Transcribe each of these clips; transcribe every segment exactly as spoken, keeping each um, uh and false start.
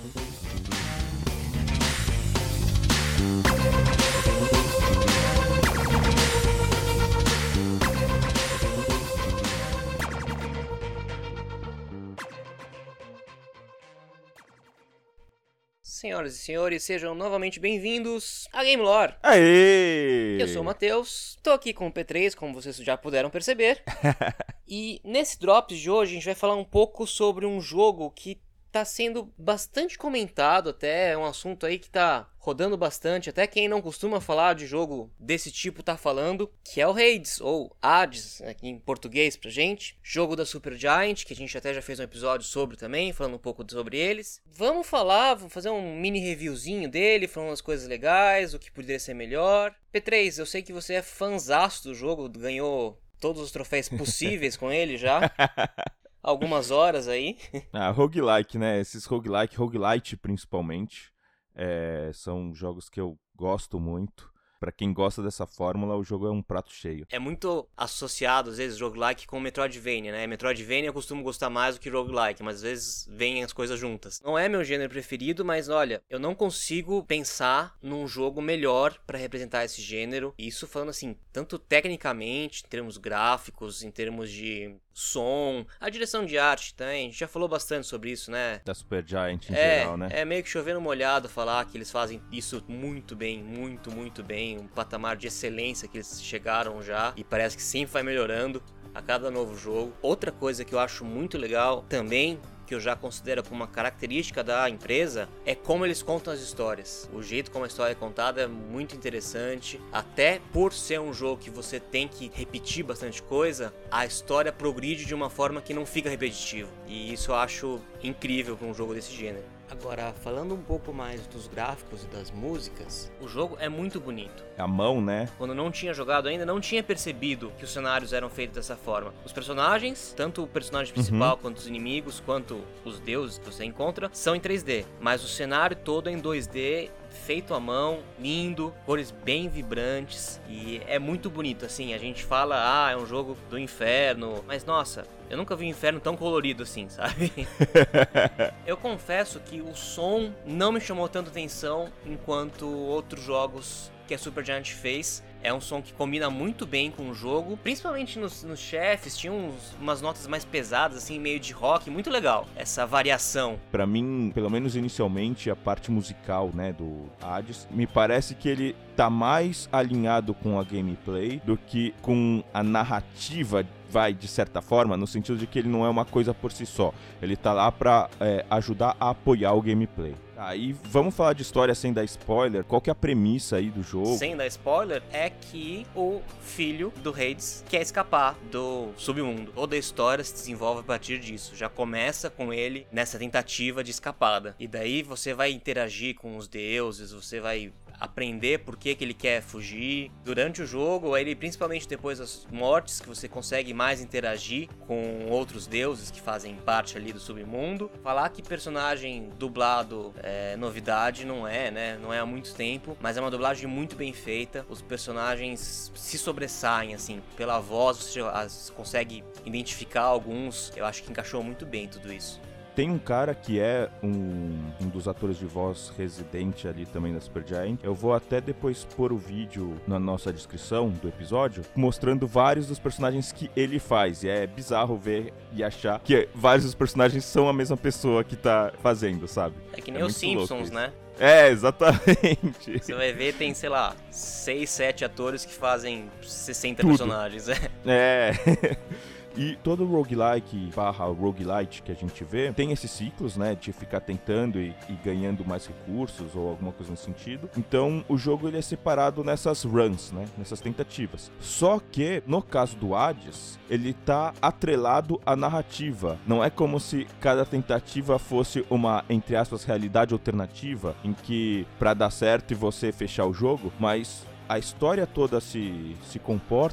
Senhoras e senhores, sejam novamente bem-vindos a Game Lore. Aê! Eu sou o Matheus, tô aqui com o P três, como vocês já puderam perceber. E nesse Drops de hoje a gente vai falar um pouco sobre um jogo que tá sendo bastante comentado até, é um assunto aí que tá rodando bastante, até quem não costuma falar de jogo desse tipo tá falando, que é o Hades, ou Hades, aqui em português pra gente, jogo da Supergiant, que a gente até já fez um episódio sobre também, falando um pouco sobre eles. Vamos falar, vamos fazer um mini reviewzinho dele, falando as coisas legais, o que poderia ser melhor. P três, eu sei que você é fanzaço do jogo, ganhou todos os troféus possíveis com ele já. Algumas horas aí. Ah, roguelike, né? Esses roguelike, roguelite principalmente, é, são jogos que eu gosto muito. Pra quem gosta dessa fórmula, o jogo é um prato cheio. É muito associado, às vezes, roguelike com Metroidvania, né? Metroidvania eu costumo gostar mais do que roguelike, mas às vezes vêm as coisas juntas. Não é meu gênero preferido, mas olha, eu não consigo pensar num jogo melhor pra representar esse gênero. Isso falando assim, tanto tecnicamente, em termos gráficos, em termos de som, a direção de arte também, a gente já falou bastante sobre isso, né? Da Supergiant em é, geral, né? É meio que chovendo molhado falar que eles fazem isso muito bem, muito, muito bem, um patamar de excelência que eles chegaram já, e parece que sempre vai melhorando a cada novo jogo. Outra coisa que eu acho muito legal também, que eu já considero como uma característica da empresa, é como eles contam as histórias. O jeito como a história é contada é muito interessante. Até por ser um jogo que você tem que repetir bastante coisa, a história progride de uma forma que não fica repetitivo. E isso eu acho incrível para um jogo desse gênero. Agora, falando um pouco mais dos gráficos e das músicas, o jogo é muito bonito. A mão, né? Quando eu não tinha jogado ainda, não tinha percebido que os cenários eram feitos dessa forma. Os personagens, tanto o personagem principal, uhum, quanto os inimigos, quanto os deuses que você encontra, são em três D. Mas o cenário todo é em dois D, feito à mão, lindo, cores bem vibrantes, e é muito bonito, assim. A gente fala, ah, é um jogo do inferno, mas nossa, eu nunca vi um inferno tão colorido assim, sabe? Eu confesso que o som não me chamou tanta atenção enquanto outros jogos que a Supergiant fez. É um som que combina muito bem com o jogo, principalmente nos, nos chefes, tinha uns, umas notas mais pesadas, assim, meio de rock, muito legal, essa variação. Pra mim, pelo menos inicialmente, a parte musical, né, do Hades, me parece que ele tá mais alinhado com a gameplay do que com a narrativa, vai, de certa forma, no sentido de que ele não é uma coisa por si só, ele tá lá pra é, ajudar a apoiar o gameplay. Aí ah, vamos falar de história sem dar spoiler. Qual que é a premissa aí do jogo? Sem dar spoiler, é que o filho do Hades quer escapar do submundo. Toda a história se desenvolve a partir disso. Já começa com ele nessa tentativa de escapada. E daí você vai interagir com os deuses, você vai aprender por que, que ele quer fugir. Durante o jogo, ele, principalmente depois das mortes, que você consegue mais interagir com outros deuses que fazem parte ali do submundo. Falar que personagem dublado é novidade, não é, né? Não é há muito tempo, mas é uma dublagem muito bem feita. Os personagens se sobressaem, assim, pela voz, você as, consegue identificar alguns. Eu acho que encaixou muito bem tudo isso. Tem um cara que é um, um dos atores de voz residente ali também da Supergiant. Eu vou até depois pôr o vídeo na nossa descrição do episódio, mostrando vários dos personagens que ele faz. E é bizarro ver e achar que vários dos personagens são a mesma pessoa que tá fazendo, sabe? É que nem é os Simpsons, né? É, exatamente. Você vai ver, tem, sei lá, seis, sete atores que fazem sessenta Tudo. personagens. É. É... E todo roguelike barra roguelite que a gente vê tem esses ciclos, né, de ficar tentando e, e ganhando mais recursos ou alguma coisa nesse sentido. Então o jogo ele é separado nessas runs, né, nessas tentativas. Só que no caso do Hades, ele tá atrelado à narrativa. Não é como se cada tentativa fosse uma, entre aspas, realidade alternativa em que pra dar certo e você fechar o jogo, mas a história toda se, se comporta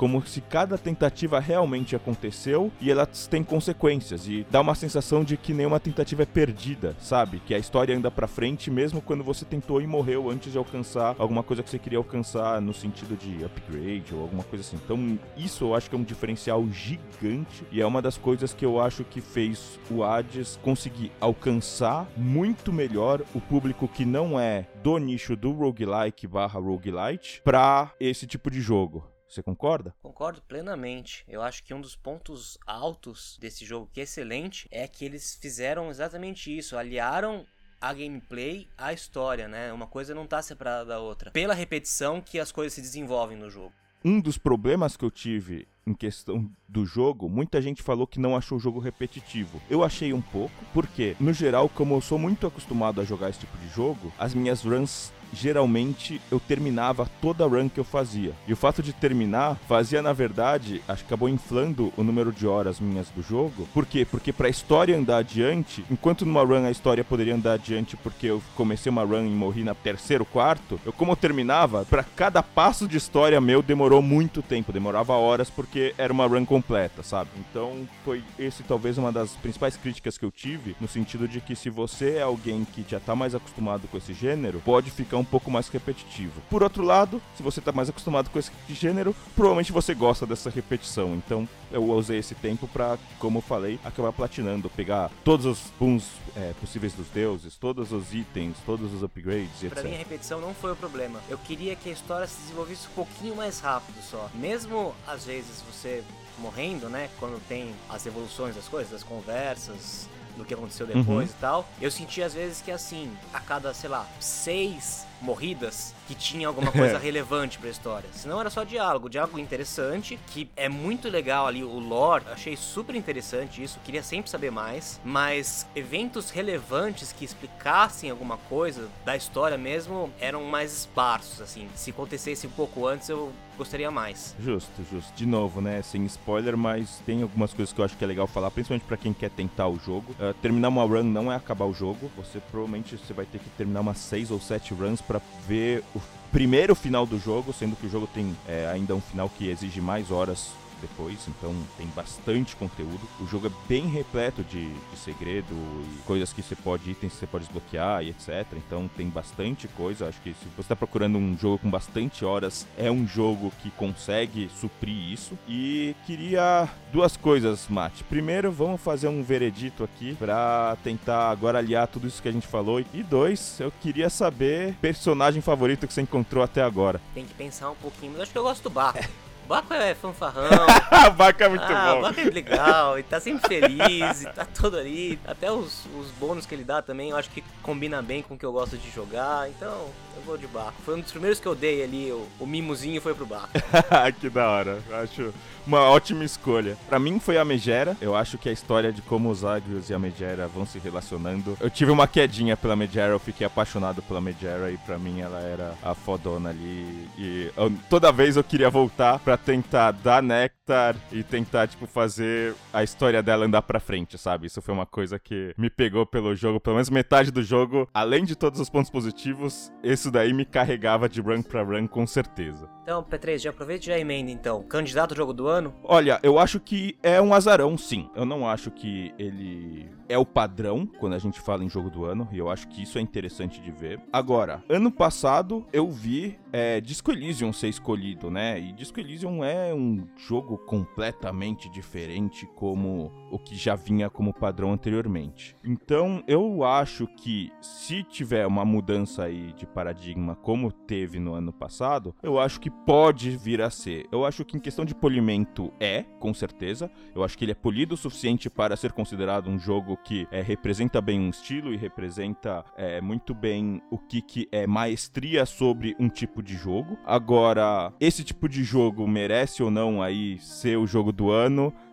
como se cada tentativa realmente aconteceu e elas têm consequências, e dá uma sensação de que nenhuma tentativa é perdida, sabe? Que a história anda pra frente mesmo quando você tentou e morreu antes de alcançar alguma coisa que você queria alcançar no sentido de upgrade ou alguma coisa assim. Então isso eu acho que é um diferencial gigante e é uma das coisas que eu acho que fez o Hades conseguir alcançar muito melhor o público que não é do nicho do roguelike barra roguelite pra esse tipo de jogo. Você concorda? Concordo plenamente. Eu acho que um dos pontos altos desse jogo, que é excelente, é que eles fizeram exatamente isso. Aliaram a gameplay à história, né? Uma coisa não tá separada da outra. Pela repetição que as coisas se desenvolvem no jogo. Um dos problemas que eu tive em questão do jogo, muita gente falou que não achou o jogo repetitivo. Eu achei um pouco, porque, no geral, como eu sou muito acostumado a jogar esse tipo de jogo, as minhas runs, geralmente, eu terminava toda a run que eu fazia. E o fato de terminar, fazia, na verdade, acho que acabou inflando o número de horas minhas do jogo. Por quê? Porque pra história andar adiante, enquanto numa run a história poderia andar adiante porque eu comecei uma run e morri na terceiro, quarto, eu, como eu terminava, pra cada passo de história meu demorou muito tempo, demorava horas porque era uma run completa, sabe? Então, foi esse talvez uma das principais críticas que eu tive, no sentido de que se você é alguém que já tá mais acostumado com esse gênero, pode ficar um pouco mais repetitivo. Por outro lado, se você tá mais acostumado com esse gênero, provavelmente você gosta dessa repetição. Então, eu usei esse tempo pra, como eu falei, acabar platinando, pegar todos os booms é, possíveis dos deuses, todos os itens, todos os upgrades, etcétera. Pra mim, a repetição não foi o problema. Eu queria que a história se desenvolvesse um pouquinho mais rápido só. Mesmo, às vezes, você morrendo, né, quando tem as evoluções das coisas, das conversas, do que aconteceu depois uhum. e tal, eu senti às vezes que assim, a cada, sei lá, seis morridas, que tinha alguma coisa relevante pra história. Senão era só diálogo, diálogo interessante, que é muito legal ali, o lore, achei super interessante isso, queria sempre saber mais, mas eventos relevantes que explicassem alguma coisa da história mesmo, eram mais esparsos, assim. Se acontecesse um pouco antes, eu gostaria mais. Justo, justo. De novo, né, sem spoiler, mas tem algumas coisas que eu acho que é legal falar, principalmente pra quem quer tentar o jogo. Uh, terminar uma run não é acabar o jogo, você provavelmente você vai ter que terminar umas seis ou sete runs pra ver o primeiro final do jogo, sendo que o jogo tem é, ainda um final que exige mais horas depois, então tem bastante conteúdo. O jogo é bem repleto de, de segredo e coisas que você pode, itens que você pode desbloquear e etcétera. Então tem bastante coisa. Acho que se você está procurando um jogo com bastante horas, é um jogo que consegue suprir isso. E queria duas coisas, Mate. Primeiro, vamos fazer um veredito aqui para tentar agora aliar tudo isso que a gente falou. E dois, eu queria saber personagem favorito que você encontrou até agora. Tem que pensar um pouquinho, mas acho que eu gosto do Baco. O Baco é fanfarrão. O Baco é muito ah, bom. O Baco é legal, e tá sempre feliz, e tá todo ali. Até os, os bônus que ele dá também, eu acho que combina bem com o que eu gosto de jogar. Então, eu vou de Baco. Foi um dos primeiros que eu dei ali, o, o mimozinho foi pro Baco. Que da hora, eu acho uma ótima escolha. Pra mim foi a Megera. Eu acho que a história de como os Agrios e a Megera vão se relacionando. Eu tive uma quedinha pela Megera, eu fiquei apaixonado pela Megera e pra mim ela era a fodona ali. E eu, toda vez eu queria voltar pra tentar dar néctar e tentar, tipo, fazer a história dela andar pra frente, sabe? Isso foi uma coisa que me pegou pelo jogo, pelo menos metade do jogo. Além de todos os pontos positivos, isso daí me carregava de run pra run com certeza. Então, P três, já aproveita e já emenda, então. Candidato ao jogo do ano? Olha, eu acho que é um azarão, sim. Eu não acho que ele é o padrão quando a gente fala em jogo do ano, e eu acho que isso é interessante de ver. Agora, ano passado eu vi é, Disco Elysium ser escolhido, né? E Disco Elysium é um jogo completamente diferente como o que já vinha como padrão anteriormente. Então, eu acho que se tiver uma mudança aí de paradigma como teve no ano passado, eu acho que pode vir a ser. Eu acho que em questão de polimento é, com certeza. Eu acho que ele é polido o suficiente para ser considerado um jogo que é, representa bem um estilo e representa é, muito bem o que, que é maestria sobre um tipo de jogo. Agora, esse tipo de jogo merece ou não aí ser o jogo do ano?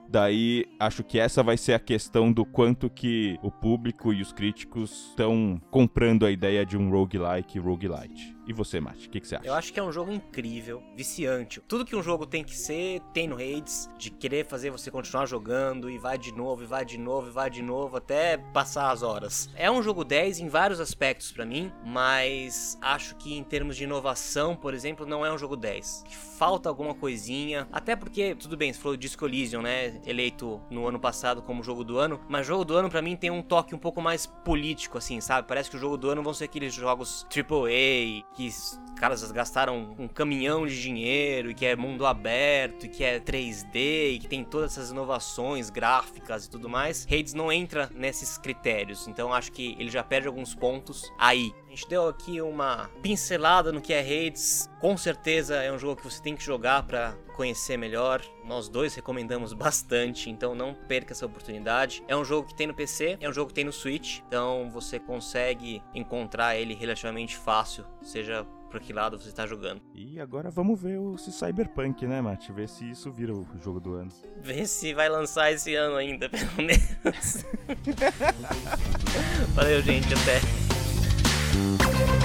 Daí, acho que essa vai ser a questão do quanto que o público e os críticos estão comprando a ideia de um roguelike e roguelite. E você, Mate, o que, que você acha? Eu acho que é um jogo incrível, viciante. Tudo que um jogo tem que ser, tem no Hades, de querer fazer você continuar jogando, e vai de novo, e vai de novo, e vai de novo, até passar as horas. É um jogo dez em vários aspectos pra mim, mas acho que em termos de inovação, por exemplo, não é um jogo dez. Falta alguma coisinha, até porque, tudo bem, você falou de Disco Elysium, né, eleito no ano passado como jogo do ano, mas jogo do ano pra mim tem um toque um pouco mais político, assim, sabe? Parece que o jogo do ano vão ser aqueles jogos triplo A, que os caras gastaram um caminhão de dinheiro, e que é mundo aberto, e que é três D, e que tem todas essas inovações gráficas e tudo mais. Hades não entra nesses critérios, então acho que ele já perde alguns pontos aí. A gente deu aqui uma pincelada no que é Hades. Com certeza é um jogo que você tem que jogar para conhecer melhor. Nós dois recomendamos bastante, então não perca essa oportunidade. É um jogo que tem no P C, é um jogo que tem no Switch, então você consegue encontrar ele relativamente fácil, seja por que lado você está jogando. E agora vamos ver o se Cyberpunk, né, Mate? Ver se isso vira o jogo do ano. Ver se vai lançar esse ano ainda, pelo menos. Valeu, gente, até.